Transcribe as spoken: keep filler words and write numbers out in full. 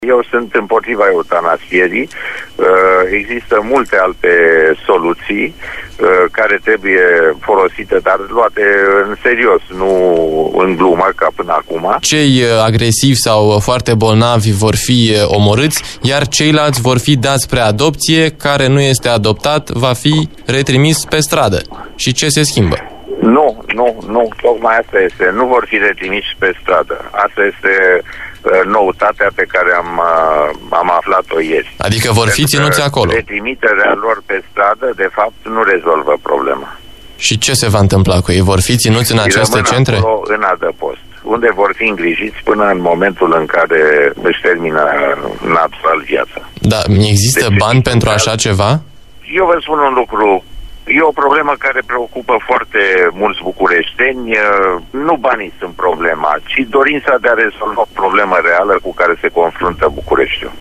Eu sunt împotriva eutanasierii. Există multe alte soluții care trebuie folosite, dar luate în serios, nu în glumă ca până acum. Cei agresivi sau foarte bolnavi vor fi omorâți, iar ceilalți vor fi dați spre adopție, care nu este adoptat va fi retrimis pe stradă. Și ce se schimbă? Nu, nu, nu, tocmai asta este. Nu vor fi retrimiși pe stradă. Asta este noutatea pe care am, am aflat-o ieri. Adică vor fi ținuți acolo. Retrimiterea lor pe stradă, de fapt, nu rezolvă problema. Și ce se va întâmpla cu ei? Vor fi ținuți în aceste centre? Acolo, în adăpost, unde vor fi îngrijiți până în momentul în care își termină natural viața. Da, există deci, bani pentru așa ceva? Eu vă spun un lucru. E o problemă care preocupă foarte mulți bucureșteni. Nu banii sunt problema, ci dorința de a rezolva o problemă reală cu care se confruntă Bucureștiul.